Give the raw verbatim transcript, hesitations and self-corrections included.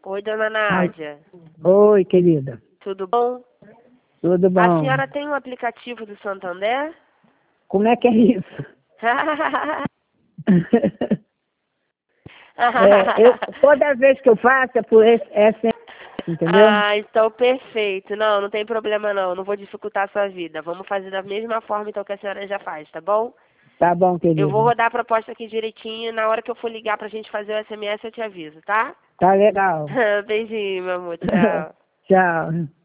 Oi, dona Ai, Nádia. oi, querida. Tudo bom? Tudo A bom? senhora tem um aplicativo do Santander? Como é que é isso? É, eu, toda vez que eu faço é por esse, essa, entendeu? Ah, então perfeito. Não, não tem problema não. Não vou dificultar a sua vida. Vamos fazer da mesma forma então que a senhora já faz, tá bom? Tá bom, Eu querida. vou rodar a proposta aqui direitinho. Na hora que eu for ligar pra gente fazer o S M S, eu te aviso, tá? Tá legal. Beijinho, meu amor. Tchau. Tchau.